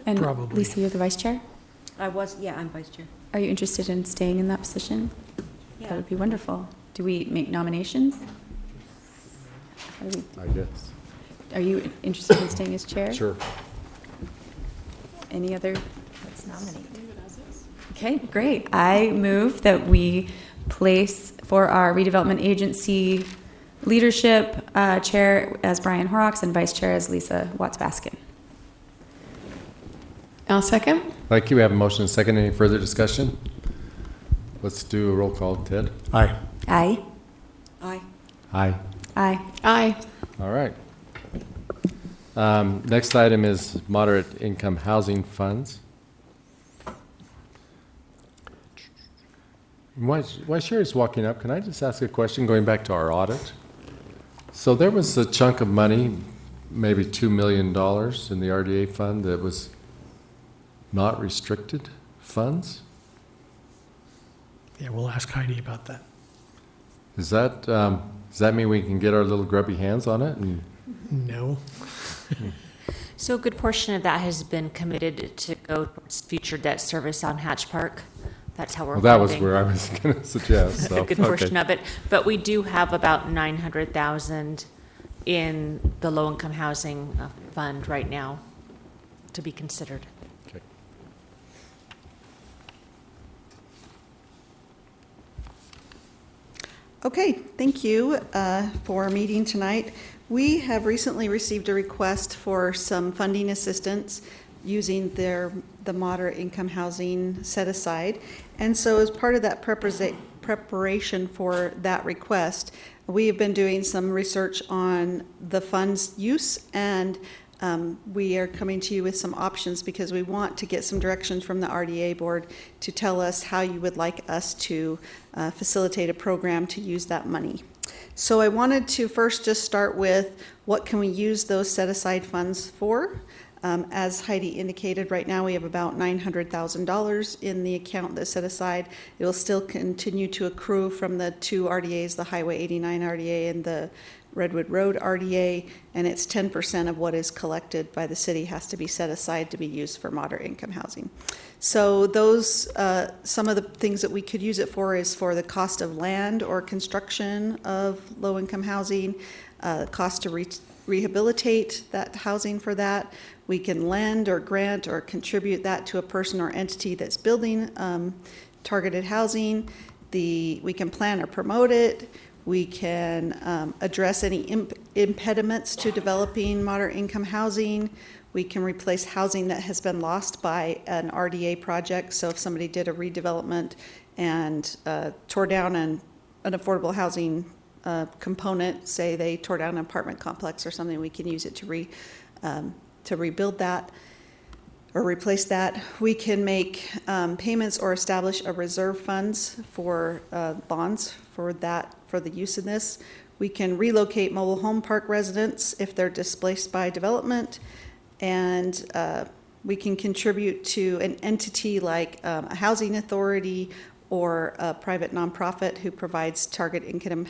And Probably. Lisa, you're the vice chair? I'm vice chair. Are you interested in staying in that position? Yeah. That would be wonderful. Do we make nominations? I guess. Are you interested in staying as chair? Sure. Any other? Let's nominate. Okay, great. I move that we place for our redevelopment agency leadership chair as Brian Horrocks and vice chair as Lisa Watts-Baskin. I'll second. Thank you. We have a motion and a second. Any further discussion? Let's do a roll call. Ted? Aye. Aye. Aye. Aye. Aye. Aye. All right. Next item is moderate income housing funds. While Sherry's walking up, can I just ask a question going back to our audit? So there was a chunk of money, maybe $2 million in the RDA fund that was not restricted funds? Yeah, we'll ask Heidi about that. Does that mean we can get our little grubby hands on it? And No. So a good portion of that has been committed to go towards future debt service on Hatch Park. That's how we're well, that was funding where I was going to suggest. So, a good portion of it. But we do have about 900,000 in the low-income housing fund right now to be considered. Okay. Okay, thank you for meeting tonight. We have recently received a request for some funding assistance using the moderate income housing set aside. And so as part of that preparation for that request, we have been doing some research on the fund's use, and we are coming to you with some options because we want to get some directions from the RDA board to tell us how you would like us to facilitate a program to use that money. So I wanted to first just start with what can we use those set aside funds for. As Heidi indicated, right now we have about $900,000 in the account that's set aside. It will still continue to accrue from the two RDAs, the Highway 89 RDA and the Redwood Road RDA, and it's 10% of what is collected by the city has to be set aside to be used for moderate income housing. So those, some of the things that we could use it for is for the cost of land or construction of low income housing, cost to rehabilitate that housing for that. We can lend or grant or contribute that to a person or entity that's building targeted housing. We can plan or promote it. We can address any impediments to developing moderate income housing. We can replace housing that has been lost by an RDA project. So if somebody did a redevelopment and tore down an affordable housing component, say they tore down an apartment complex or something, we can use it to rebuild that or replace that. We can make payments or establish a reserve funds for bonds for the use of this. We can relocate mobile home park residents if they're displaced by development, and we can contribute to an entity like a housing authority or a private nonprofit who provides targeted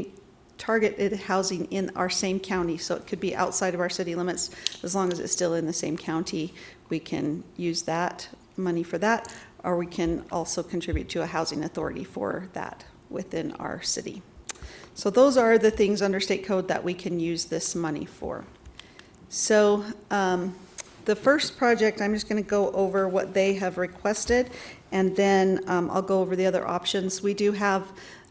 housing in our same county. So it could be outside of our city limits, as long as it's still in the same county. We can use that money for that, or we can also contribute to a housing authority for that within our city. So those are the things under state code that we can use this money for. So the first project, I'm just going to go over what they have requested, and then I'll go over the other options. We do have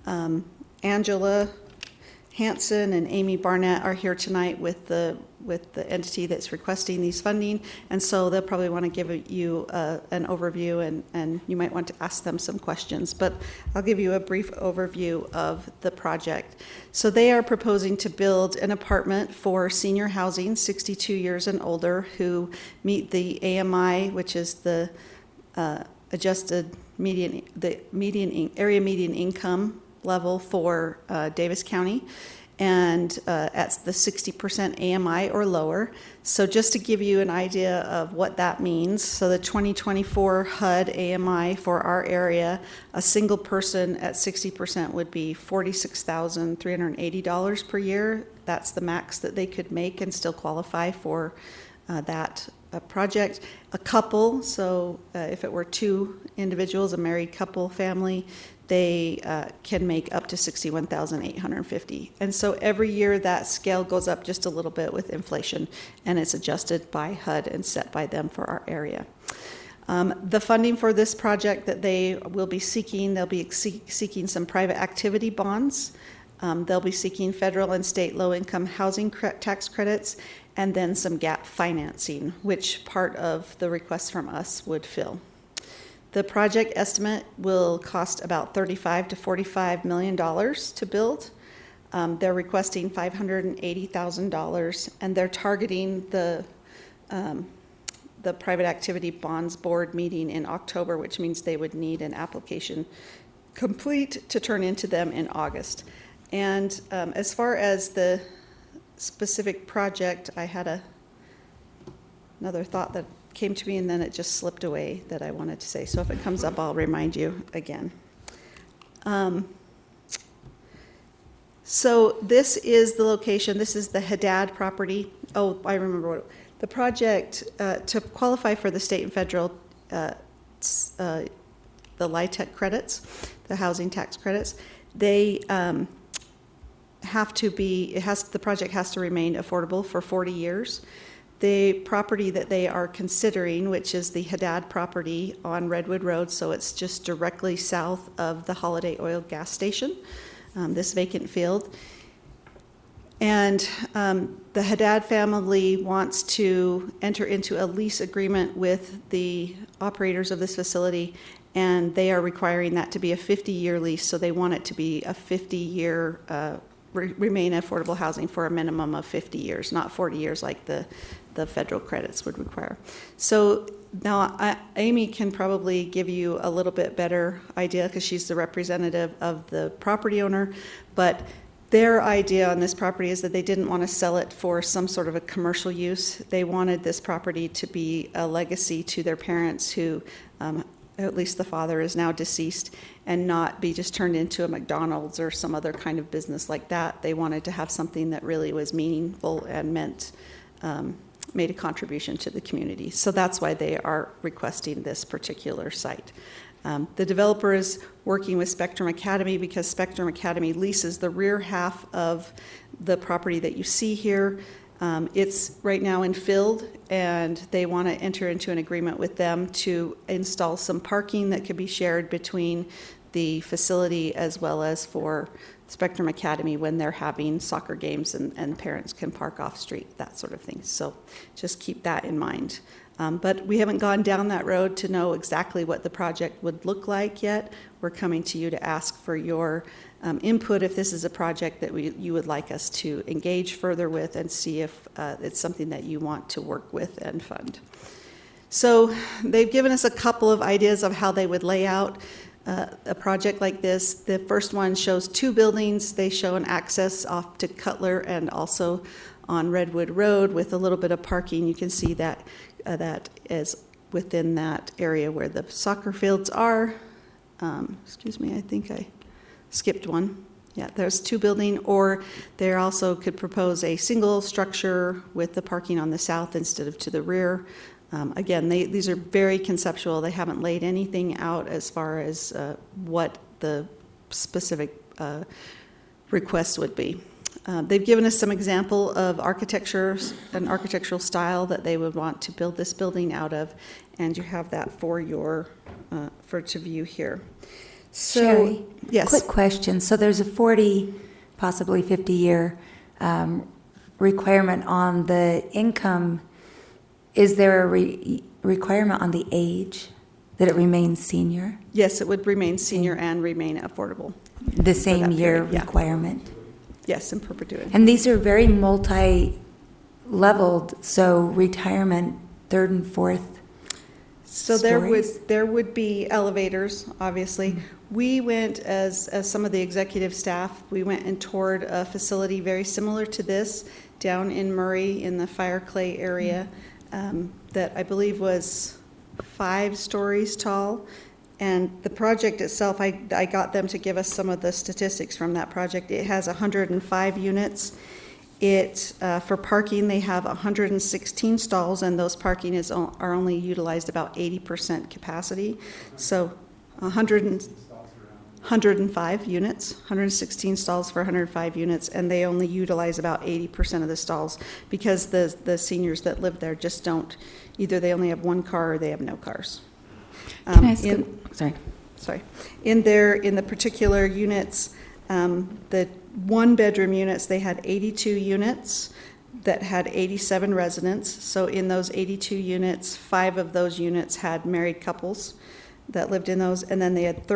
Angela Hanson and Amy Barnett are here tonight with the entity that's requesting these funding, and so they'll probably want to give you an overview, and you might want to ask them some questions, but I'll give you a brief overview of the project. So they are proposing to build an apartment for senior housing, 62 years and older, who meet the AMI, which is the adjusted area median income level for Davis County, and at the 60% AMI or lower. So just to give you an idea of what that means, so the 2024 HUD AMI for our area, a single person at 60% would be $46,380 per year. That's the max that they could make and still qualify for that project. A couple, so if it were two individuals, a married couple family, they can make up to $61,850. And so every year that scale goes up just a little bit with inflation, and it's adjusted by HUD and set by them for our area. The funding for this project that they will be seeking, they'll be seeking some private activity bonds. They'll be seeking federal and state low-income housing tax credits, and then some gap financing, which part of the request from us would fill. The project estimate will cost about $35 to $45 million to build. They're requesting $580,000, and they're targeting the Private Activity Bonds Board meeting in October, which means they would need an application complete to turn into them in August. And as far as the specific project, I had another thought that came to me and then it just slipped away that I wanted to say. So if it comes up, I'll remind you again. So this is the location. This is the Haddad property. Oh, I remember what the project, to qualify for the state and federal, the LIHTC credits, the housing tax credits, they have to be, the project has to remain affordable for 40 years. The property that they are considering, which is the Haddad property on Redwood Road, so it's just directly south of the Holiday Oil gas station, this vacant field. And the Haddad family wants to enter into a lease agreement with the operators of this facility, and they are requiring that to be a 50-year lease, so they want it to be a 50-year remain affordable housing for a minimum of 50 years, not 40 years like the federal credits would require. So now Amy can probably give you a little bit better idea because she's the representative of the property owner, but their idea on this property is that they didn't want to sell it for some sort of a commercial use. They wanted this property to be a legacy to their parents who, at least the father is now deceased, and not be just turned into a McDonald's or some other kind of business like that. They wanted to have something that really was meaningful and made a contribution to the community. So that's why they are requesting this particular site. The developer is working with Spectrum Academy because Spectrum Academy leases the rear half of the property that you see here. It's right now infilled, and they want to enter into an agreement with them to install some parking that could be shared between the facility as well as for Spectrum Academy when they're having soccer games and parents can park off street, that sort of thing. So just keep that in mind. But we haven't gone down that road to know exactly what the project would look like yet. We're coming to you to ask for your input if this is a project that you would like us to engage further with and see if it's something that you want to work with and fund. So they've given us a couple of ideas of how they would lay out a project like this. The first one shows two buildings. They show an access off to Cutler and also on Redwood Road with a little bit of parking. You can see that that is within that area where the soccer fields are. Excuse me, I think I skipped one. Yeah, there's two buildings, or they also could propose a single structure with the parking on the south instead of to the rear. Again, these are very conceptual. They haven't laid anything out as far as what the specific requests would be. They've given us some example of architecture, an architectural style that they would want to build this building out of, and you have that for your to view here. So, Sherry, yes. quick question. So there's a 40, possibly 50-year requirement on the income. Is there a requirement on the age that it remains senior? Yes, it would remain senior and remain affordable. The same that year period, yeah. requirement? Yes, in perpetuity. And these are very multi-leveled, so retirement, third and fourth So stories? there would be elevators, obviously. Mm-hmm. We went as some of the executive staff, we went and toured a facility very similar to this down in Murray in the Fire Clay area that I believe was 5 stories tall. And the project itself, I got them to give us some of the statistics from that project. It has 105 units, For parking, they have 116 stalls, and those parking are only utilized about 80% capacity. So 105 units, 116 stalls for 105 units, and they only utilize about 80% of the stalls because the seniors that live there just don't, either they only have one car or they have no cars. Can I ask Sorry. In the particular units, the one-bedroom units, they had 82 units that had 87 residents. So in those 82 units, 5 of those units had married couples that lived in those, and then they had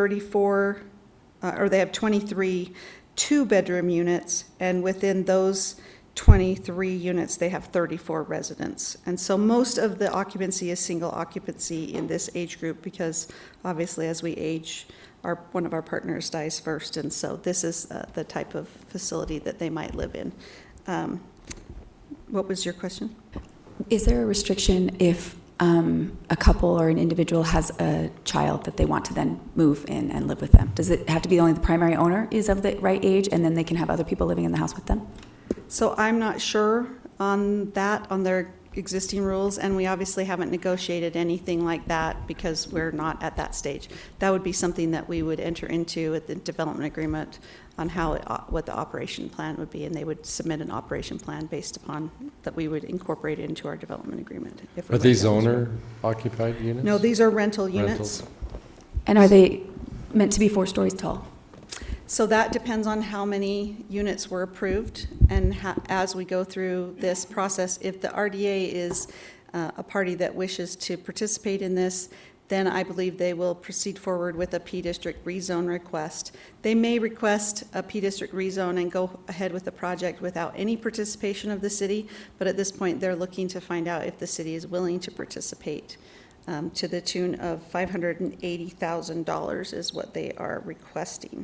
23 two-bedroom units, and within those 23 units, they have 34 residents. And so most of the occupancy is single occupancy in this age group because obviously as we age, one of our partners dies first, and so this is the type of facility that they might live in. What was your question? Is there a restriction if a couple or an individual has a child that they want to then move in and live with them? Does it have to be only the primary owner is of the right age, and then they can have other people living in the house with them? So I'm not sure on that, on their existing rules, and we obviously haven't negotiated anything like that because we're not at that stage. That would be something that we would enter into at the development agreement on what the operation plan would be, and they would submit an operation plan based upon that we would incorporate it into our development agreement. Are these owner-occupied units? No, these are rental units. Rentals? And are they meant to be 4 stories tall? So that depends on how many units were approved, and as we go through this process, if the RDA is a party that wishes to participate in this, then I believe they will proceed forward with a P-District rezone request. They may request a P-District rezone and go ahead with the project without any participation of the city, but at this point they're looking to find out if the city is willing to participate. To the tune of $580,000 is what they are requesting.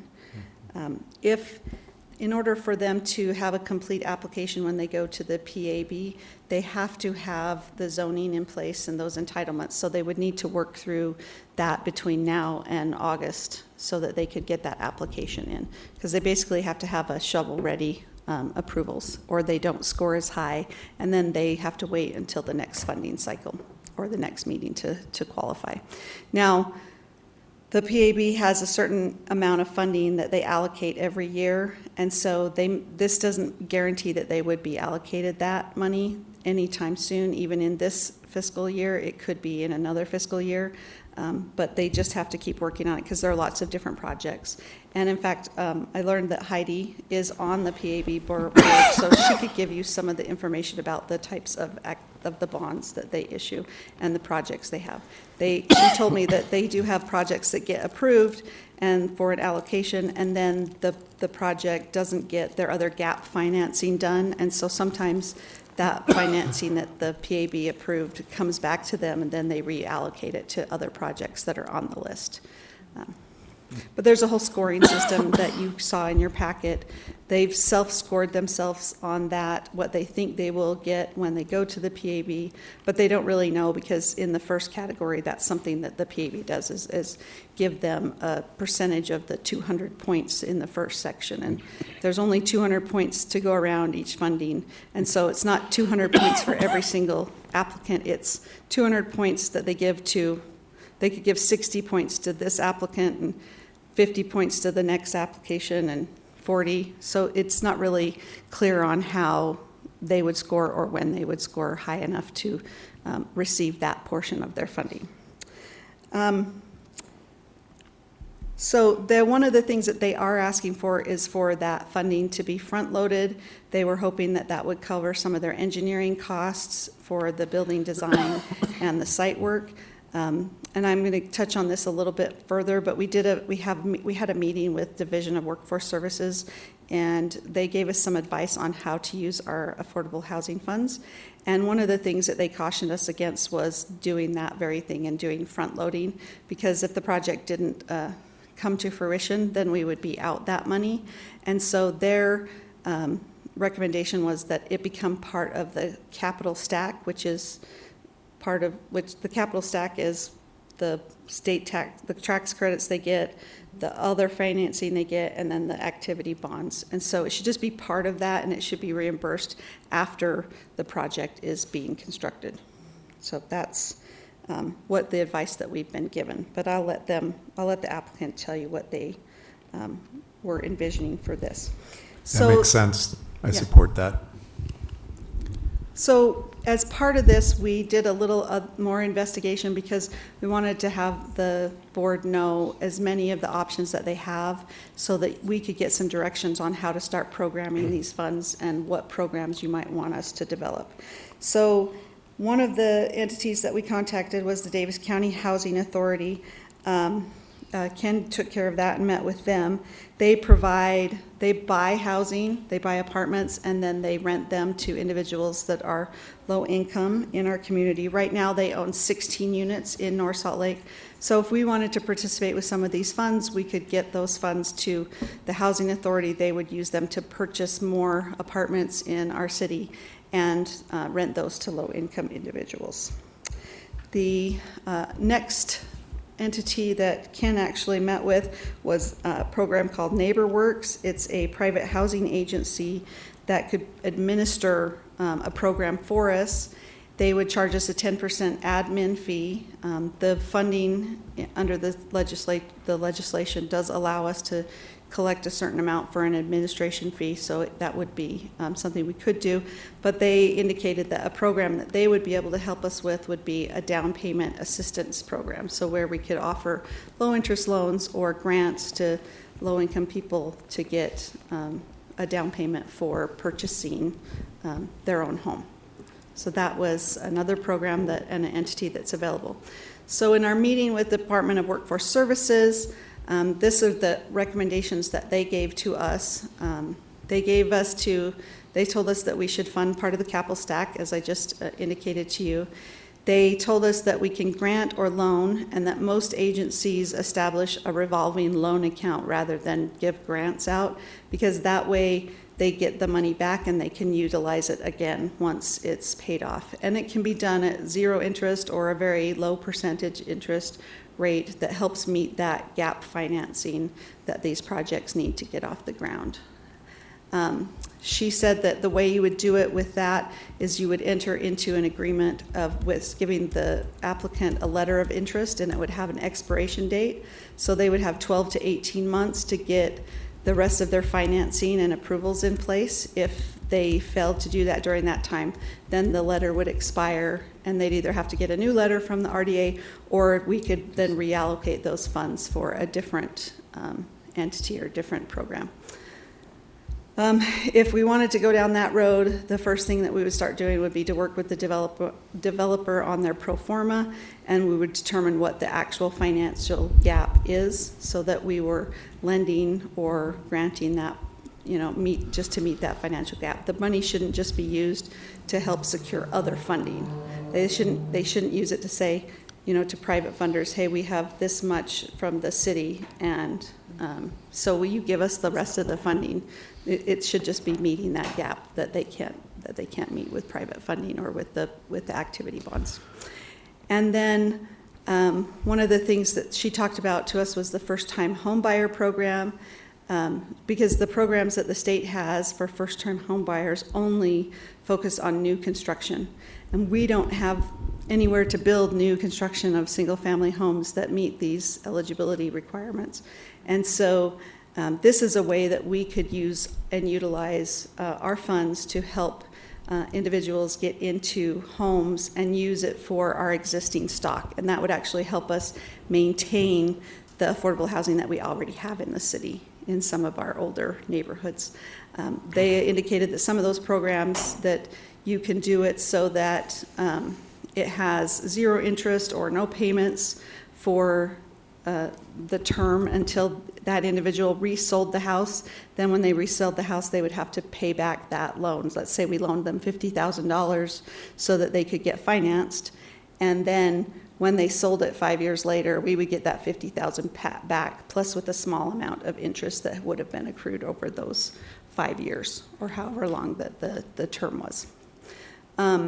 In order for them to have a complete application when they go to the PAB, they have to have the zoning in place and those entitlements. So they would need to work through that between now and August so that they could get that application in. Because they basically have to have a shovel-ready approvals, or they don't score as high, and then they have to wait until the next funding cycle or the next meeting to qualify. Now, the PAB has a certain amount of funding that they allocate every year, and so this doesn't guarantee that they would be allocated that money anytime soon, even in this fiscal year. It could be in another fiscal year, but they just have to keep working on it because there are lots of different projects. And in fact, I learned that Heidi is on the PAB board, so she could give you some of the information about the types of the bonds that they issue and the projects they have. She told me that they do have projects that get approved and for an allocation, and then the project doesn't get their other gap financing done, and so sometimes that financing that the PAB approved comes back to them, and then they reallocate it to other projects that are on the list. But there's a whole scoring system that you saw in your packet. They've self-scored themselves on that, what they think they will get when they go to the PAB, but they don't really know because in the first category, that's something that the PAB does is give them a percentage of the 200 points in the first section. And there's only 200 points to go around each funding. And so it's not 200 points for every single applicant. It's 200 points that they give to, they could give 60 points to this applicant and 50 points to the next application and 40. So it's not really clear on how they would score or when they would score high enough to receive that portion of their funding. So one of the things that they are asking for is for that funding to be front-loaded. They were hoping that that would cover some of their engineering costs for the building design and the site work. And I'm going to touch on this a little bit further, but we had a meeting with Division of Workforce Services, and they gave us some advice on how to use our affordable housing funds. And one of the things that they cautioned us against was doing that very thing and doing front loading, because if the project didn't come to fruition, then we would be out that money. And so their recommendation was that it become part of the capital stack, which the capital stack is the state tax, the tax credits they get, the other financing they get, and then the activity bonds. And so it should just be part of that, and it should be reimbursed after the project is being constructed. So that's what the advice that we've been given. But I'll let the applicant tell you what they were envisioning for this. That makes sense. I Yeah. support that. So as part of this, we did a little more investigation because we wanted to have the board know as many of the options that they have so that we could get some directions on how to start programming these funds and what programs you might want us to develop. So one of the entities that we contacted was the Davis County Housing Authority. Ken took care of that and met with them. They buy housing, they buy apartments, and then they rent them to individuals that are low income in our community. Right now, they own 16 units in North Salt Lake. So if we wanted to participate with some of these funds, we could get those funds to the Housing Authority. They would use them to purchase more apartments in our city and rent those to low income individuals. The next entity that Ken actually met with was a program called NeighborWorks. It's a private housing agency that could administer a program for us. They would charge us a 10% admin fee. The funding under the legislation does allow us to collect a certain amount for an administration fee, so that would be something we could do. But they indicated that a program that they would be able to help us with would be a down payment assistance program, so where we could offer low interest loans or grants to low income people to get a down payment for purchasing their own home. So that was another program and an entity that's available. So in our meeting with the Department of Workforce Services, these are the recommendations that they gave to us. They told us that we should fund part of the capital stack, as I just indicated to you. They told us that we can grant or loan, and that most agencies establish a revolving loan account rather than give grants out, because that way they get the money back and they can utilize it again once it's paid off. And it can be done at 0 interest or a very low percentage interest rate that helps meet that gap financing that these projects need to get off the ground. She said that the way you would do it with that is you would enter into an agreement with giving the applicant a letter of interest, and it would have an expiration date. So they would have 12 to 18 months to get the rest of their financing and approvals in place. If they failed to do that during that time, then the letter would expire, and they'd either have to get a new letter from the RDA, or we could then reallocate those funds for a different entity or different program. If we wanted to go down that road, the first thing that we would start doing would be to work with the developer on their pro forma, and we would determine what the actual financial gap is, so that we were lending or granting that, just to meet that financial gap. The money shouldn't just be used to help secure other funding. They shouldn't use it to say, to private funders, hey, we have this much from the city, and so will you give us the rest of the funding? It should just be meeting that gap that they can't meet with private funding or with the activity bonds. And then one of the things that she talked about to us was the first-time homebuyer program, because the programs that the state has for first-time homebuyers only focus on new construction, and we don't have anywhere to build new construction of single-family homes that meet these eligibility requirements. And so this is a way that we could use and utilize our funds to help individuals get into homes and use it for our existing stock. And that would actually help us maintain the affordable housing that we already have in the city in some of our older neighborhoods. They indicated that some of those programs that you can do it so that it has 0 interest or no payments for the term until that individual resold the house. Then when they resold the house, they would have to pay back that loan. Let's say we loaned them $50,000 so that they could get financed. And then when they sold it 5 years later, we would get that $50,000 back, plus with a small amount of interest that would have been accrued over those 5 years or however long that the term was.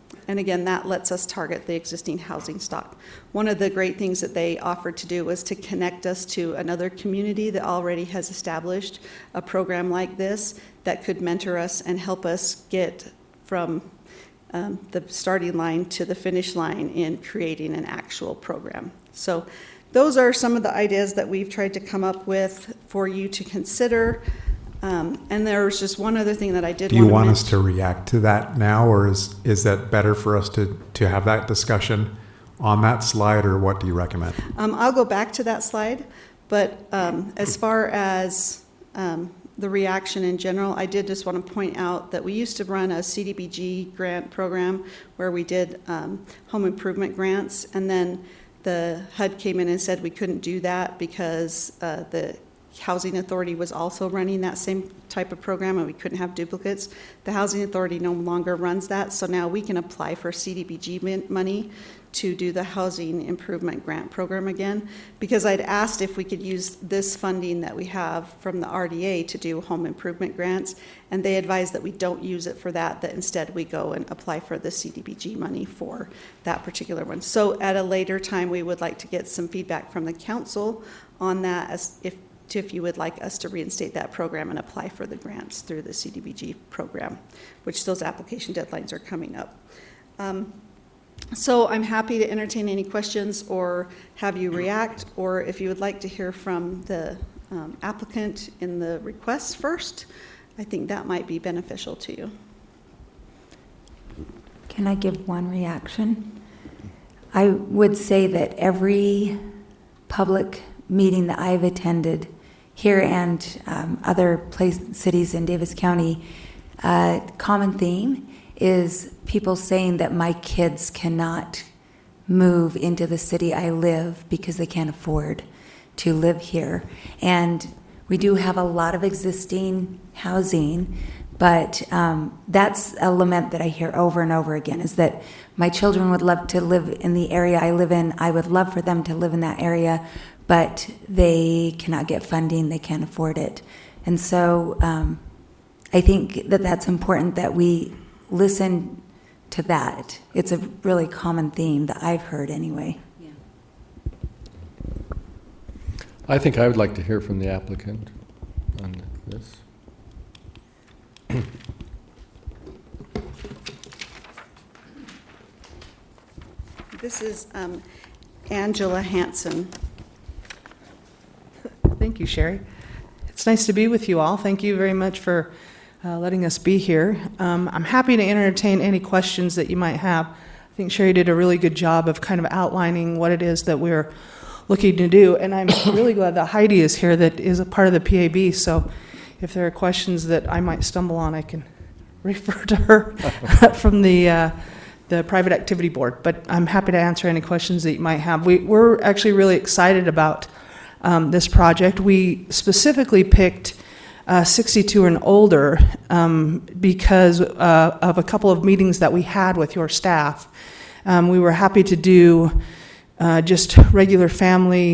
And again, that lets us target the existing housing stock. One of the great things that they offered to do was to connect us to another community that already has established a program like this that could mentor us and help us get from the starting line to the finish line in creating an actual program. So those are some of the ideas that we've tried to come up with for you to consider. And there's just one other thing that I did Do you want want us to react to that now, or is that better for us to have that discussion on that slide, or what do you recommend? I'll go back to that slide, but as far as the reaction in general, I did just want to point out that we used to run a CDBG grant program where we did home improvement grants, and then the HUD came in and said we couldn't do that because the Housing Authority was also running that same type of program and we couldn't have duplicates. The Housing Authority no longer runs that, so now we can apply for CDBG money to do the Housing Improvement Grant Program again, because I'd asked if we could use this funding that we have from the RDA to do home improvement grants, and they advised that we don't use it for that, that instead we go and apply for the CDBG money for that particular one. So at a later time, we would like to get some feedback from the council on that, as if you would like us to reinstate that program and apply for the grants through the CDBG program, which those application deadlines are coming up. So I'm happy to entertain any questions or have you react, or if you would like to hear from the applicant in the request first, I think that might be beneficial to you. Can I give one reaction? I would say that every public meeting that I've attended here and other cities in Davis County, common theme is people saying that my kids cannot move into the city I live because they can't afford to live here. And we do have a lot of existing housing, but that's a lament that I hear over and over again, is that my children would love to live in the area I live in. I would love for them to live in that area, but they cannot get funding, they can't afford it. And so I think that that's important that we listen to that. It's a really common theme that I've heard anyway. Yeah. I think I would like to hear from the applicant on this. This is Angela Hansen. Thank you, Sherry. It's nice to be with you all. Thank you very much for letting us be here. I'm happy to entertain any questions that you might have. I think Sherry did a really good job of kind of outlining what it is that we're looking to do, and I'm really glad that Heidi is here, that is a part of the PAB, so if there are questions that I might stumble on, I can refer to her from the Private Activity Board, but I'm happy to answer any questions that you might have. We're actually really excited about this project. We specifically picked 62 and older because of a couple of meetings that we had with your staff. We were happy to do just regular family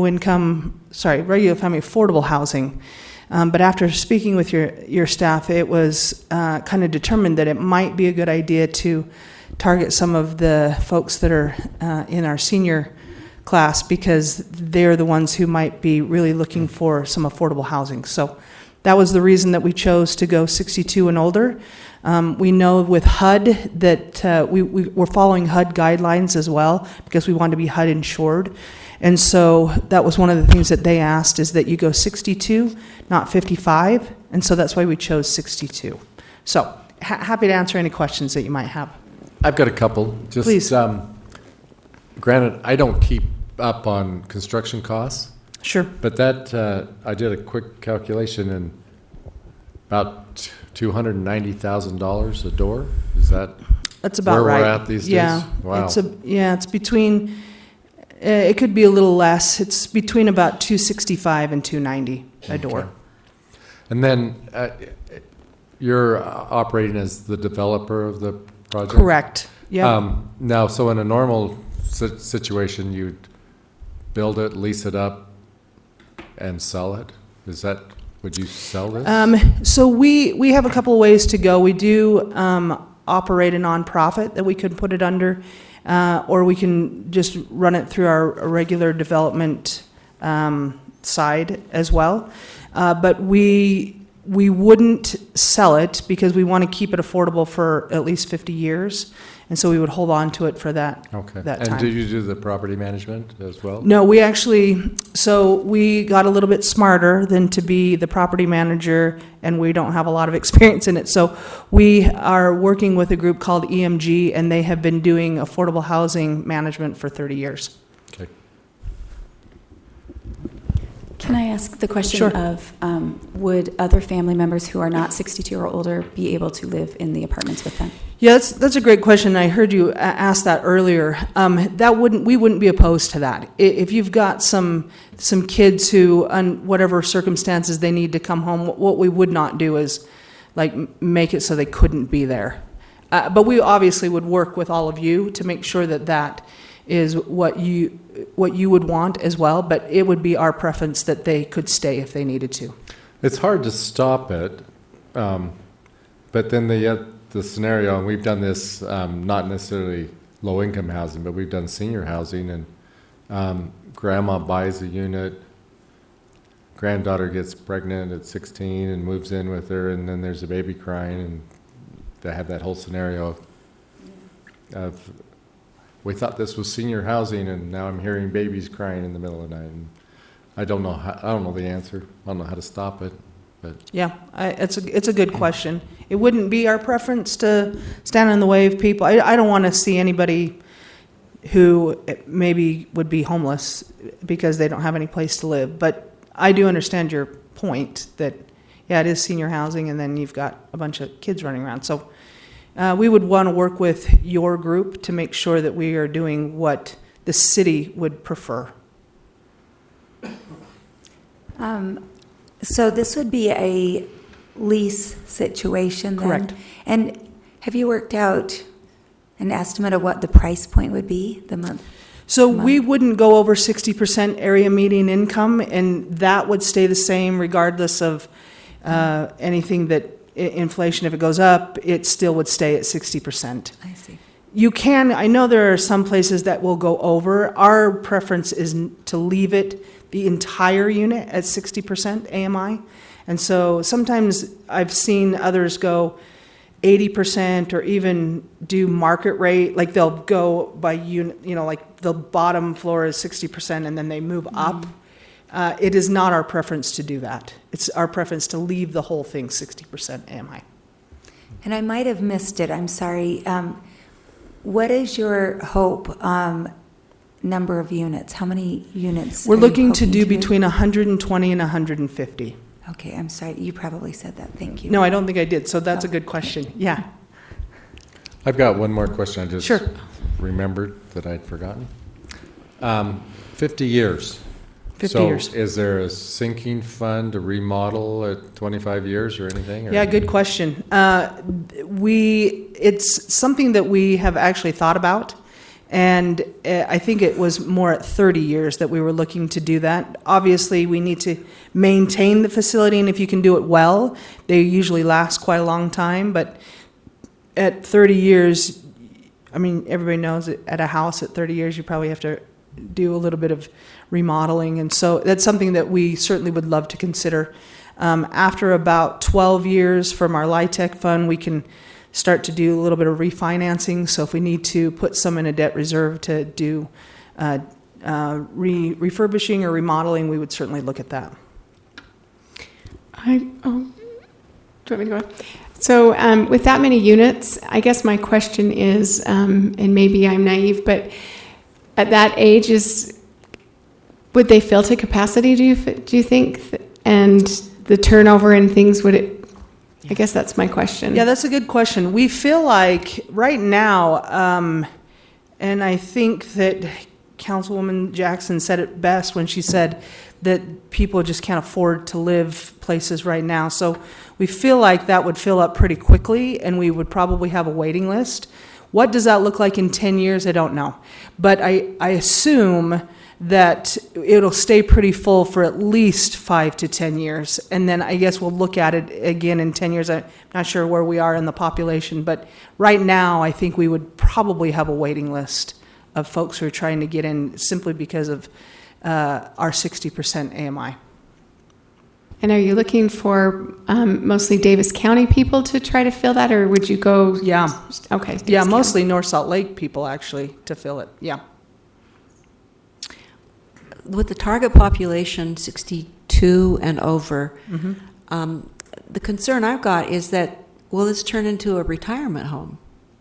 affordable housing. But after speaking with your staff, it was kind of determined that it might be a good idea to target some of the folks that are in our senior class, because they're the ones who might be really looking for some affordable housing. So that was the reason that we chose to go 62 and older. We know with HUD that we're following HUD guidelines as well, because we want to be HUD insured. And so that was one of the things that they asked, is that you go 62, not 55. And so that's why we chose 62. So happy to answer any questions that you might have. I've got a couple. Just, Please. Granted, I don't keep up on construction costs, Sure. but that I did a quick calculation, and about $290,000 a door. Is that That's about where right. we're at these Yeah. days? Wow. It's between, it could be a little less. It's between about 265 and 290 a door. Okay. And then you're operating as the developer of the project? Correct. Yeah. Now, so in a normal situation, you'd build it, lease it up, and sell it? Would you sell this? So we have a couple of ways to go. We do operate a nonprofit that we could put it under, or we can just run it through our regular development side as well. But we wouldn't sell it because we want to keep it affordable for at least 50 years. And so we would hold on to it for that Okay. time. And do you do the property management as well? No, we got a little bit smarter than to be the property manager, and we don't have a lot of experience in it. So we are working with a group called EMG, and they have been doing affordable housing management for 30 years. Okay. Can I ask the question Sure. of, would other family members who are not 62 or older be able to live in the apartments with them? Yeah, that's a great question. I heard you ask that earlier. We wouldn't be opposed to that. If you've got some kids who, on whatever circumstances, they need to come home, what we would not do is like make it so they couldn't be there. But we obviously would work with all of you to make sure that that is what you would want as well. But it would be our preference that they could stay if they needed to. It's hard to stop it, but then the scenario, and we've done this, not necessarily low-income housing, but we've done senior housing, and grandma buys a unit, granddaughter gets pregnant at 16 and moves in with her, and then there's a baby crying, and they have that whole scenario of we thought this was senior housing, and now I'm hearing babies crying in the middle of the night. And I don't know the answer. I don't know how to stop it. But Yeah, it's a good question. It wouldn't be our preference to stand in the way of people. I don't want to see anybody who maybe would be homeless because they don't have any place to live. But I do understand your point that, yeah, it is senior housing, and then you've got a bunch of kids running around. So we would want to work with your group to make sure that we are doing what the city would prefer. So this would be a lease situation then? Correct. And have you worked out an estimate of what the price point would be, the month? So we wouldn't go over 60% area median income, and that would stay the same regardless of anything that inflation. If it goes up, it still would stay at 60%. I see. You can, I know there are some places that will go over. Our preference is to leave it, the entire unit, at 60% AMI. And so sometimes I've seen others go 80% or even do market rate, like they'll go by unit, like the bottom floor is 60% and then they move up. It is not our preference to do that. It's our preference to leave the whole thing 60% AMI. And I might have missed it, I'm sorry. What is your hope number of units? How many units? We're are you looking to hoping do between 120 and 150. Okay, I'm sorry. You probably said that. Thank you. No, I don't think I did, so that's a Oh, good question. Yeah. I've got one more question I just Sure. remembered that I'd forgotten. 50 years. 50 years. So is there a sinking fund to remodel at 25 years or anything? Or? Yeah, good question. It's something that we have actually thought about, and I think it was more at 30 years that we were looking to do that. Obviously, we need to maintain the facility, and if you can do it well, they usually last quite a long time, but at 30 years, I mean, everybody knows that at a house at 30 years, you probably have to do a little bit of remodeling, and so that's something that we certainly would love to consider. After about 12 years from our LIHTC fund, we can start to do a little bit of refinancing, so if we need to put some in a debt reserve to do refurbishing or remodeling, we would certainly look at that. Do you want me to go? So with that many units, I guess my question is, and maybe I'm naive, but at that age, would they fill to capacity, do you think? And the turnover and things, would it? I guess that's my question. Yeah, that's a good question. We feel like right now, and I think that Councilwoman Jackson said it best when she said that people just can't afford to live places right now. So we feel like that would fill up pretty quickly, and we would probably have a waiting list. What does that look like in 10 years? I don't know. But I assume that it'll stay pretty full for at least 5 to 10 years. And then I guess we'll look at it again in 10 years. I'm not sure where we are in the population, but right now I think we would probably have a waiting list of folks who are trying to get in simply because of our 60% AMI. And are you looking for mostly Davis County people to try to fill that, or would you go? Yeah. Okay. Davis Yeah, County. mostly North Salt Lake people actually to fill it. Yeah. With the target population 62 and over, the concern I've got is that, will this turn into a retirement home?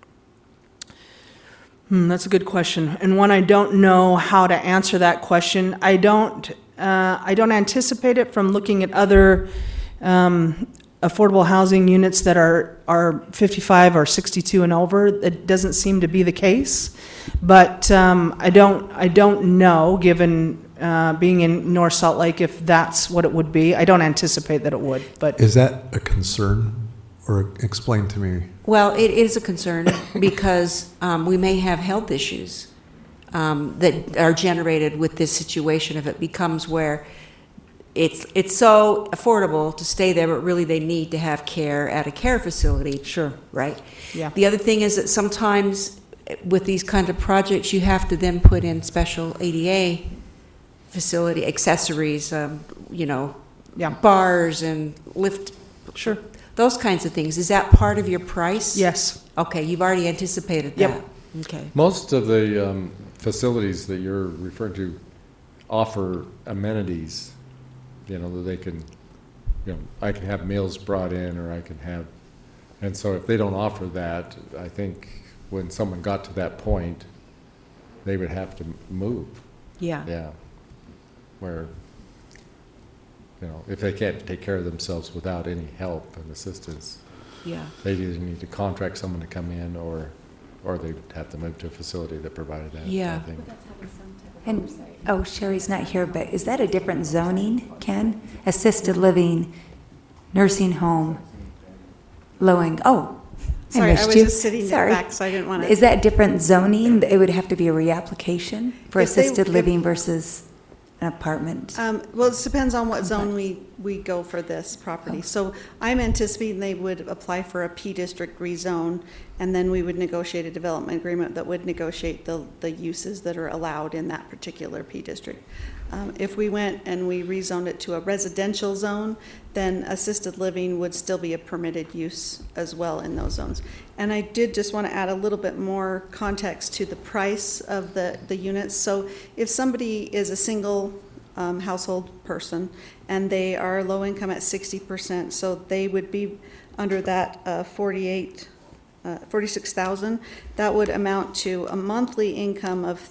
That's a good question, and one I don't know how to answer that question. I don't anticipate it from looking at other affordable housing units that are 55 or 62 and over. It doesn't seem to be the case, but I don't know, given being in North Salt Lake, if that's what it would be. I don't anticipate that it would, but Is that a concern? Or explain to me. Well, it is a concern because we may have health issues that are generated with this situation if it becomes where it's so affordable to stay there, but really they need to have care at a care facility. Sure. Right? Yeah. The other thing is that sometimes with these kind of projects, you have to then put in special ADA facility accessories, Yeah. bars and lift. Sure. Those kinds of things. Is that part of your price? Yes. Okay, you've already anticipated Yep. that. Okay. Most of the facilities that you're referring to offer amenities, that they can, I can have meals brought in, or I can have, and so if they don't offer that, I think when someone got to that point, they would have to move. Yeah. Yeah. Where, if they can't take care of themselves without any help and assistance, Yeah. they either need to contract someone to come in, or they have to move to a facility that provided that. Yeah. I think. And, Sherry's not here, but is that a different zoning, Ken? Assisted living, nursing home, Sorry, I missed was you. just sitting Sorry. back, so I didn't want to. Is that different zoning? It would have to be a reapplication for If they- assisted if- living versus an apartment? Well, it depends on what zone we go for this property. So I'm anticipating they would apply for a P district rezone, and then we would negotiate a development agreement that would negotiate the uses that are allowed in that particular P district. If we went and we rezoned it to a residential zone, then assisted living would still be a permitted use as well in those zones. And I did just want to add a little bit more context to the price of the units. So if somebody is a single household person and they are low income at 60%, so they would be under that 46,000, that would amount to a monthly income of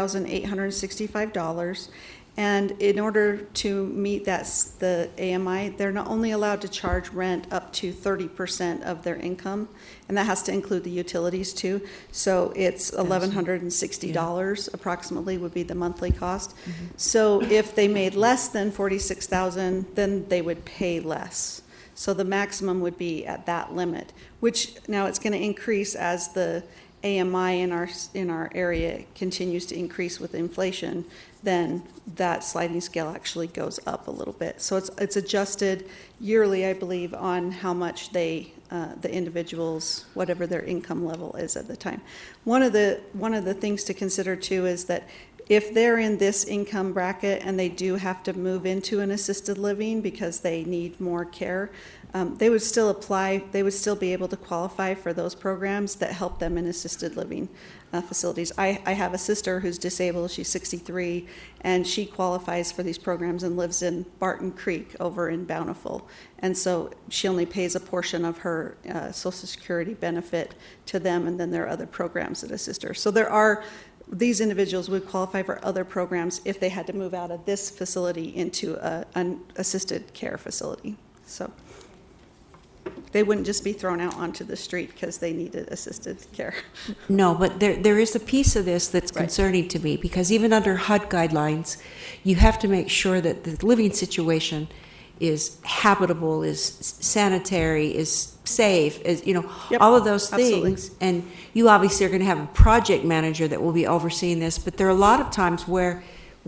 $3,865. And in order to meet the AMI, they're not only allowed to charge rent up to 30% of their income, and that has to include the utilities too. So it's $1,160 approximately would be the monthly cost. So if they made less than 46,000, then they would pay less. So the maximum would be at that limit, which now it's going to increase as the AMI in our area continues to increase with inflation. Then that sliding scale actually goes up a little bit. So it's adjusted yearly, I believe, on how much the individuals, whatever their income level is at the time. One of the things to consider too is that if they're in this income bracket and they do have to move into an assisted living because they need more care, they would still apply, they would still be able to qualify for those programs that help them in assisted living facilities. I have a sister who's disabled, she's 63, and she qualifies for these programs and lives in Barton Creek over in Bountiful. And so she only pays a portion of her Social Security benefit to them, and then there are other programs that assist her. So these individuals would qualify for other programs if they had to move out of this facility into an assisted care facility. So they wouldn't just be thrown out onto the street because they needed assisted care. No, but there is a piece of this that's Right. concerning to me, because even under HUD guidelines, you have to make sure that the living situation is habitable, is sanitary, is safe, is, Yep, all of those absolutely. things. And you obviously are going to have a project manager that will be overseeing this, but there are a lot of times where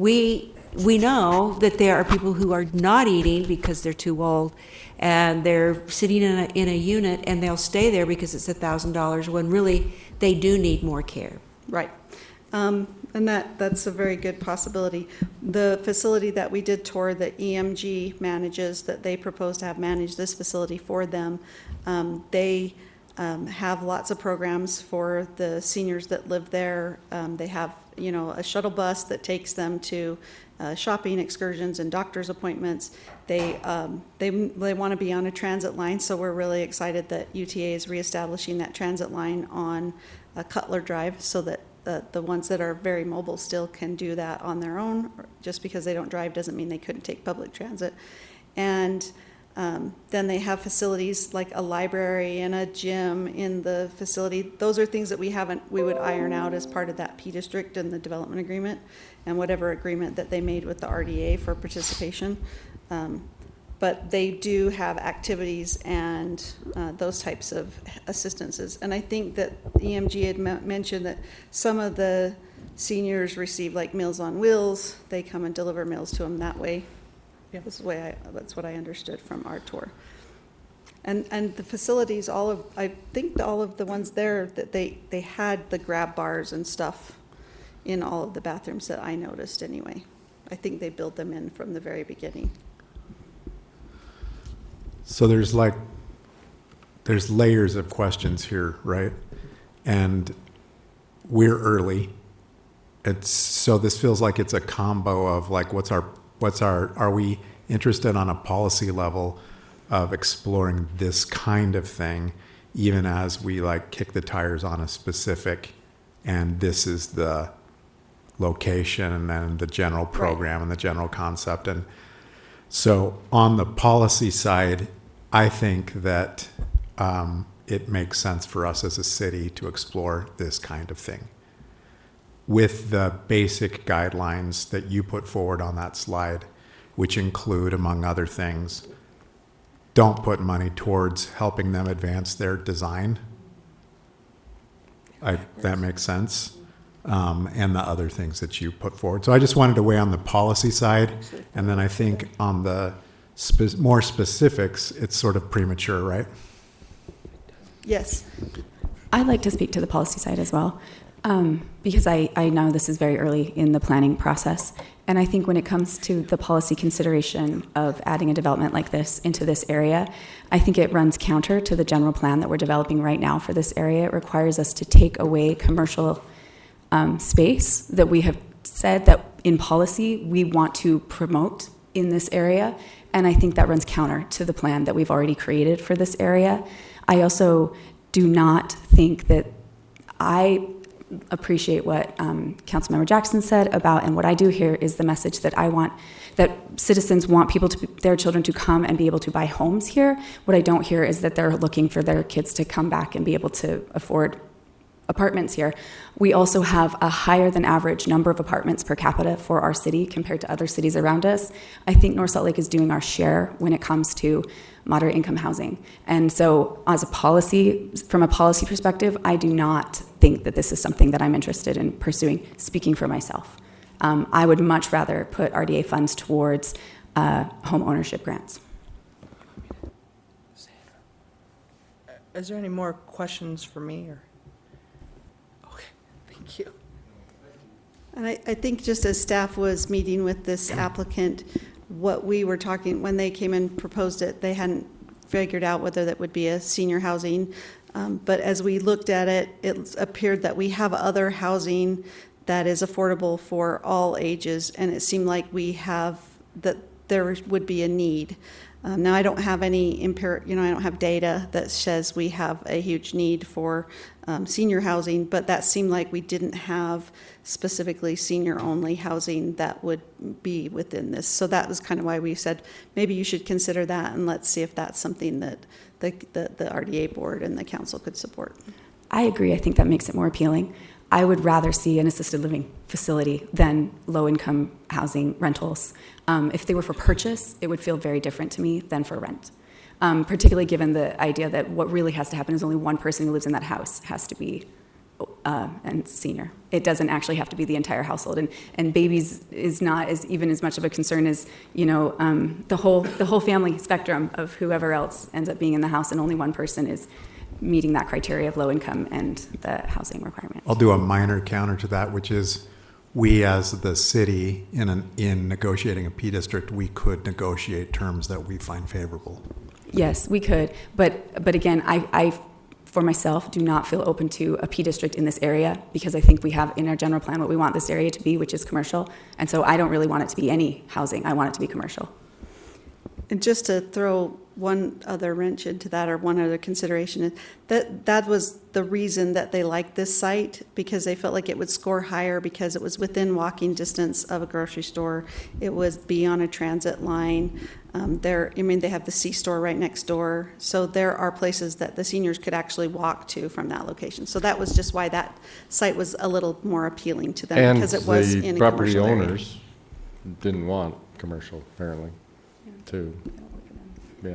we know that there are people who are not eating because they're too old, and they're sitting in a unit, and they'll stay there because it's $1,000 when really they do need more care. Right. And that's a very good possibility. The facility that we did tour that EMG manages, that they propose to have manage this facility for them, they have lots of programs for the seniors that live there. They have, a shuttle bus that takes them to shopping excursions and doctor's appointments. They want to be on a transit line, so we're really excited that UTA is reestablishing that transit line on Cutler Drive, so that the ones that are very mobile still can do that on their own. Just because they don't drive doesn't mean they couldn't take public transit. And then they have facilities like a library and a gym in the facility. Those are things that we would iron out as part of that P district and the development agreement and whatever agreement that they made with the RDA for participation. But they do have activities and those types of assistances. And I think that EMG had mentioned that some of the seniors receive like Meals on Wheels. They come and deliver meals to them that way. Yeah. That's what I understood from our tour. And the facilities, I think all of the ones there, that they had the grab bars and stuff in all of the bathrooms that I noticed anyway. I think they built them in from the very beginning. So there's layers of questions here, right? And we're early. So this feels like it's a combo of like, are we interested on a policy level of exploring this kind of thing, even as we like kick the tires on a specific, and this is the location and then the general program and the general concept. And so on the policy side, I think that it makes sense for us as a city to explore this kind of thing with the basic guidelines that you put forward on that slide, which include, among other things, don't put money towards helping them advance their design. That makes sense. And the other things that you put forward. So I just wanted to weigh on the policy side, and then I think on the more specifics, it's sort of premature, right? Yes. I'd like to speak to the policy side as well, because I know this is very early in the planning process. And I think when it comes to the policy consideration of adding a development like this into this area, I think it runs counter to the general plan that we're developing right now for this area. It requires us to take away commercial space that we have said that in policy we want to promote in this area. And I think that runs counter to the plan that we've already created for this area. I also do not think that I appreciate what Councilmember Jackson said about, and what I do here is the message that I want, that citizens want their children to come and be able to buy homes here. What I don't hear is that they're looking for their kids to come back and be able to afford apartments here. We also have a higher than average number of apartments per capita for our city compared to other cities around us. I think North Salt Lake is doing our share when it comes to moderate income housing. And so from a policy perspective, I do not think that this is something that I'm interested in pursuing, speaking for myself. I would much rather put RDA funds towards home ownership grants. Is there any more questions for me? Okay, thank you. And I think just as staff was meeting with this applicant, what we were talking, when they came and proposed it, they hadn't figured out whether that would be a senior housing. But as we looked at it, it appeared that we have other housing that is affordable for all ages, and it seemed like that there would be a need. Now, I don't have any I don't have data that says we have a huge need for senior housing, but that seemed like we didn't have specifically senior-only housing that would be within this. So that was kind of why we said maybe you should consider that, and let's see if that's something that the RDA board and the council could support. I agree. I think that makes it more appealing. I would rather see an assisted living facility than low-income housing rentals. If they were for purchase, it would feel very different to me than for rent, particularly given the idea that what really has to happen is only one person who lives in that house has to be and senior. It doesn't actually have to be the entire household, and babies is not as much of a concern as the whole family spectrum of whoever else ends up being in the house, and only one person is meeting that criteria of low income and the housing requirement. I'll do a minor counter to that, which is we as the city in negotiating a P district, we could negotiate terms that we find favorable. Yes, we could, but again, I for myself do not feel open to a P district in this area, because I think we have in our general plan what we want this area to be, which is commercial, and so I don't really want it to be any housing. I want it to be commercial. And just to throw one other wrench into that, or one other consideration, is that was the reason that they liked this site, because they felt like it would score higher because it was within walking distance of a grocery store. It was be on a transit line. They have the C-store right next door. So there are places that the seniors could actually walk to from that location. So that was just why that site was a little more appealing to them, And because it was the in a property commercial area. owners didn't want commercial, apparently, too. Yeah.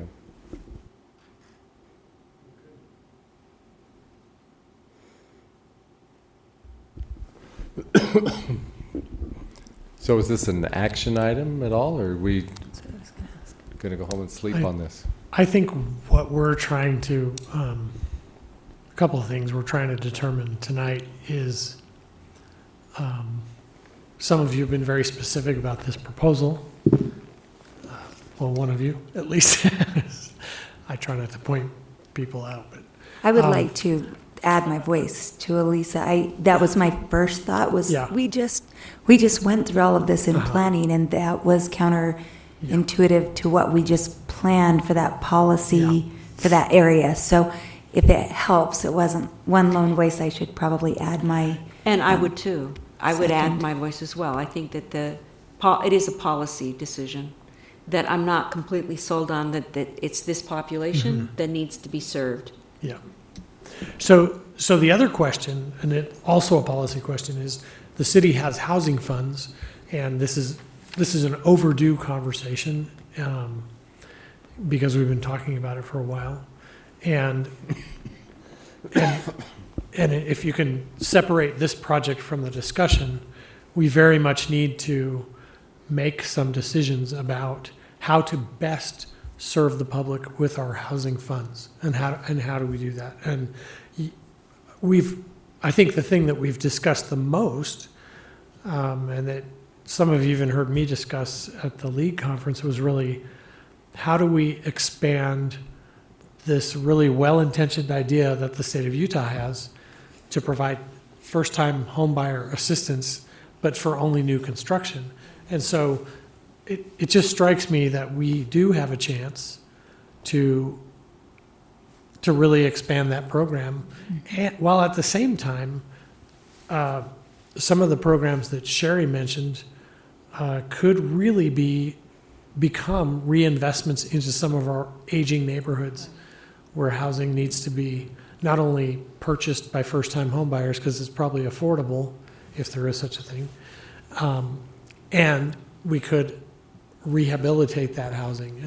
So is this an action item at all, or are we going to go home and sleep on this? I think what we're trying to, a couple of things we're trying to determine tonight is, some of you have been very specific about this proposal. Well, one of you, at least. I try not to point people out, but I would like to add my voice to Elisa. That was my first thought, was Yeah. we just went through all of this in planning, and that was counterintuitive to what we just planned for that policy for that area. So if it helps, it wasn't one lone voice. I should probably add my. And I would too. I would add Second. my voice as well. I think that it is a policy decision, that I'm not completely sold on, that it's this population that needs to be served. yeah. So the other question, and it also a policy question, is the city has housing funds, and this is an overdue conversation, because we've been talking about it for a while, and if you can separate this project from the discussion, we very much need to make some decisions about how to best serve the public with our housing funds, and how do we do that. And I think the thing that we've discussed the most, and that some of you even heard me discuss at the League conference, was really how do we expand this really well-intentioned idea that the state of Utah has to provide first-time homebuyer assistance, but for only new construction. And so it just strikes me that we do have a chance to really expand that program, and while at the same time, some of the programs that Sherry mentioned could really become reinvestments into some of our aging neighborhoods, where housing needs to be not only purchased by first-time homebuyers, because it's probably affordable, if there is such a thing, and we could rehabilitate that housing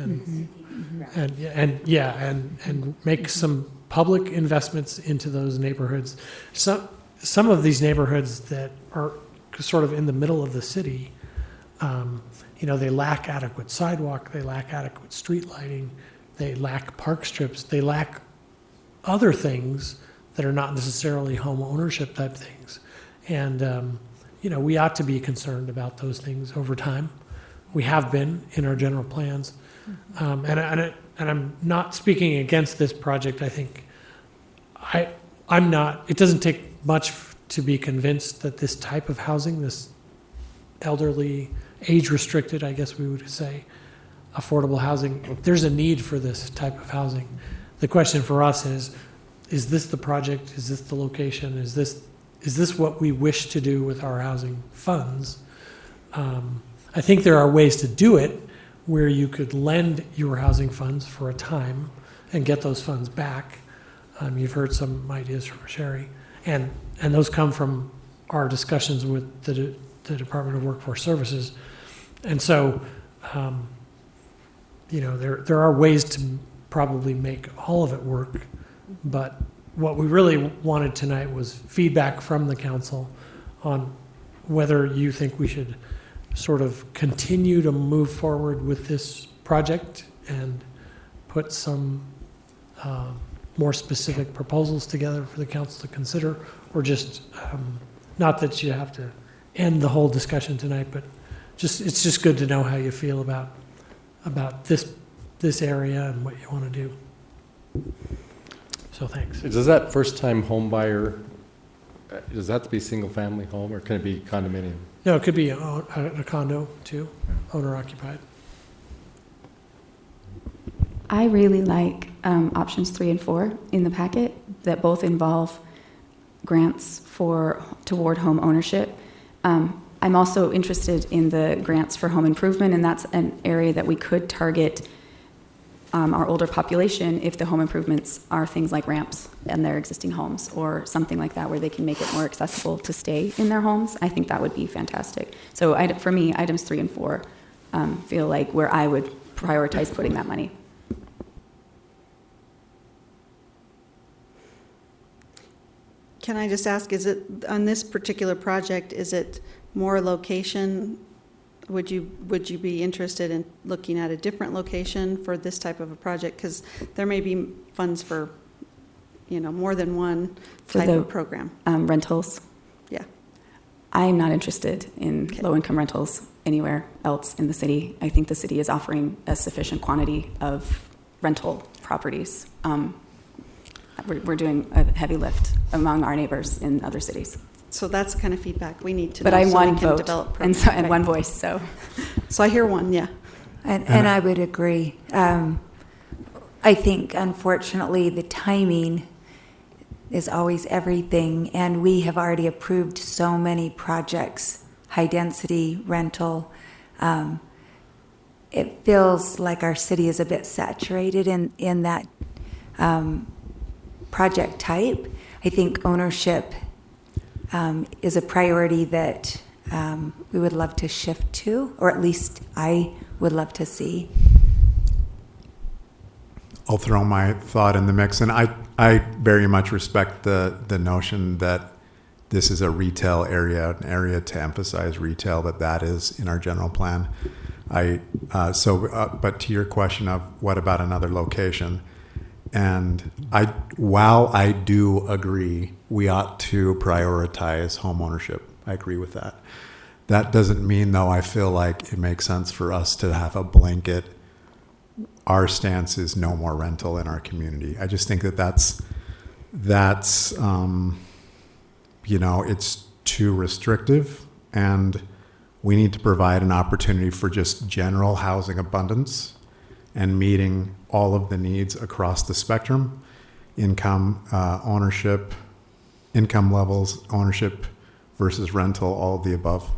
and make some public investments into those neighborhoods. Some of these neighborhoods that are sort of in the middle of the city, they lack adequate sidewalk, they lack adequate street lighting, they lack park strips, they lack other things that are not necessarily home ownership type things. And, we ought to be concerned about those things over time. We have been in our general plans. And I'm not speaking against this project. I think I'm not, it doesn't take much to be convinced that this type of housing, this elderly, age-restricted, I guess we would say, affordable housing, there's a need for this type of housing. The question for us is this the project? Is this the location? Is this what we wish to do with our housing funds? I think there are ways to do it where you could lend your housing funds for a time and get those funds back. You've heard some ideas from Sherry, and those come from our discussions with the Department of Workforce Services. And so, there are ways to probably make all of it work, but what we really wanted tonight was feedback from the council on whether you think we should sort of continue to move forward with this project and put some more specific proposals together for the council to consider, or just, not that you have to end the whole discussion tonight, but it's just good to know how you feel about this area and what you want to do. So thanks. Does that first-time home buyer, does that have to be single-family home, or can it be condominium? No, it could be a condo too, owner occupied. I really like options 3 and 4 in the packet that both involve grants toward home ownership. I'm also interested in the grants for home improvement, and that's an area that we could target our older population if the home improvements are things like ramps in their existing homes or something like that, where they can make it more accessible to stay in their homes. I think that would be fantastic. So for me, items 3 and 4 feel like where I would prioritize putting that money. Can I just ask, is it, on this particular project, is it more location? Would you be interested in looking at a different location for this type of a project? Because there may be funds for, more than one type of program. Rentals. Yeah. I'm not interested in low-income rentals anywhere else in the city. I think the city is offering a sufficient quantity of rental properties. We're doing a heavy lift among our neighbors in other cities. So that's the kind of feedback we need to But know. I'm so we one can vote develop and programs. one voice, so. So I hear one, yeah. And I would agree. I think, unfortunately, the timing is always everything, and we have already approved so many projects, high-density rental. It feels like our city is a bit saturated in that project type. I think ownership is a priority that we would love to shift to, or at least I would love to see. I'll throw my thought in the mix, and I very much respect the notion that this is a retail area, an area to emphasize retail, that is in our general plan. But to your question of what about another location, and while I do agree we ought to prioritize home ownership, I agree with that. That doesn't mean, though, I feel like it makes sense for us to have a blanket, our stance is no more rental in our community. I just think that's it's too restrictive, and we need to provide an opportunity for just general housing abundance and meeting all of the needs across the spectrum, income, ownership, income levels, ownership versus rental, all of the above.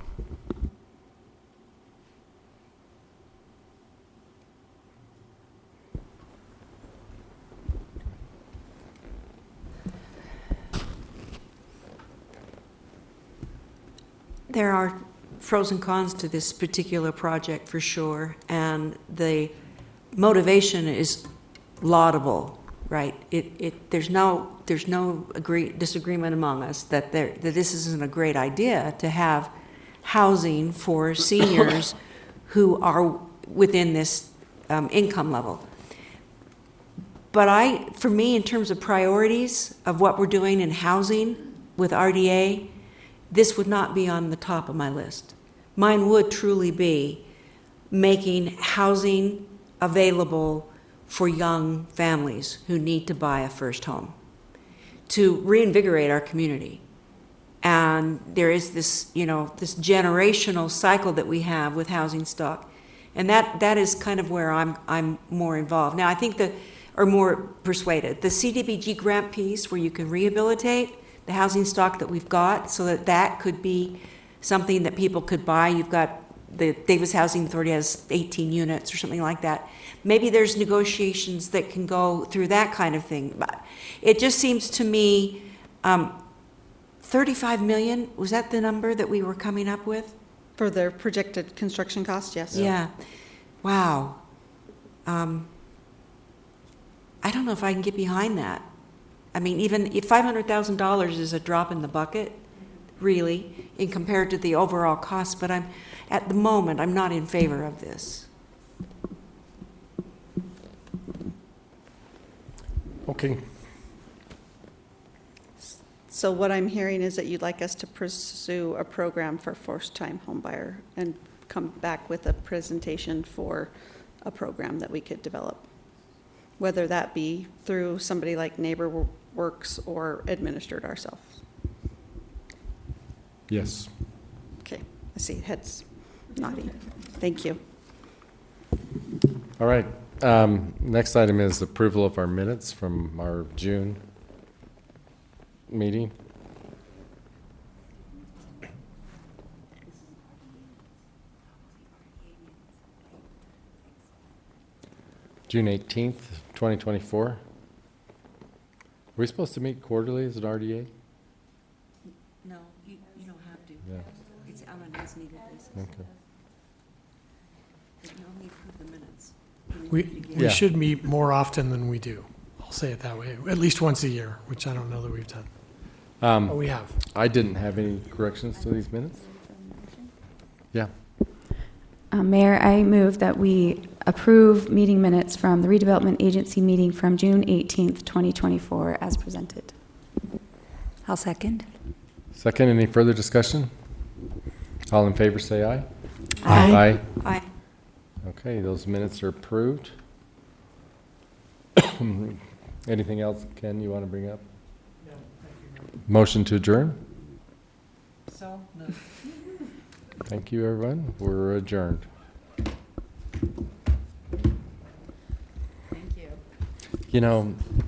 There are pros and cons to this particular project for sure, and the motivation is laudable, right? There's no disagreement among us that this isn't a great idea to have housing for seniors who are within this income level. But for me, in terms of priorities of what we're doing in housing with RDA, this would not be on the top of my list. Mine would truly be making housing available for young families who need to buy a first home, to reinvigorate our community. And there is this, this generational cycle that we have with housing stock. And that is kind of where I'm more involved. Now, I think or more persuaded. The CDBG grant piece where you can rehabilitate the housing stock that we've got, so that could be something that people could buy. You've got the Davis Housing Authority has 18 units or something like that. Maybe there's negotiations that can go through that kind of thing. But it just seems to me, 35 million, was that the number that we were coming up with? For their projected construction cost, yes. Yeah. Wow. I don't know if I can get behind that. I mean, even if $500,000 is a drop in the bucket, really, in compared to the overall cost, but at the moment, I'm not in favor of this. Okay. So what I'm hearing is that you'd like us to pursue a program for first-time homebuyer and come back with a presentation for a program that we could develop, whether that be through somebody like NeighborWorks or administered ourselves. Yes. Okay, I see heads nodding. Thank you. All right. Next item is approval of our minutes from our June meeting. June 18th, 2024. Are we supposed to meet quarterly as an RDA? No, you don't have to. Yeah. It's on an as-needed basis. Okay. But you only approve the minutes. We should meet more often than we do. I'll say it that way. At least once a year, which I don't know that we've done. But we have. I didn't have any corrections to these minutes. Yeah. Mayor, I move that we approve meeting minutes from the redevelopment agency meeting from June 18th, 2024 as presented. I'll second. Second, any further discussion? All in favor, say aye. Aye. Aye. Okay, those minutes are approved. Anything else, Ken, you want to bring up? No, thank you. Motion to adjourn? So, no. Thank you, everyone. We're adjourned. Thank you. You know,